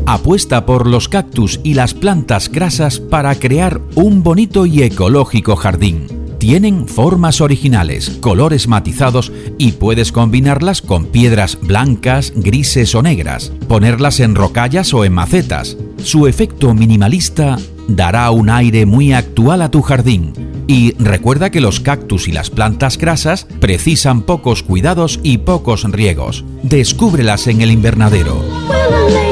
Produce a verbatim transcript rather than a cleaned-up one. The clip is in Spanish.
Apuesta por los cactus y las plantas grasas para crear un bonito y ecológico jardín. Tienen formas originales, colores matizados y puedes combinarlas con piedras blancas, grises o negras, ponerlas en rocallas o en macetas. Su efecto minimalista dará un aire muy actual a tu jardín. Y recuerda que los cactus y las plantas grasas precisan pocos cuidados y pocos riegos. Descúbrelas en el invernadero.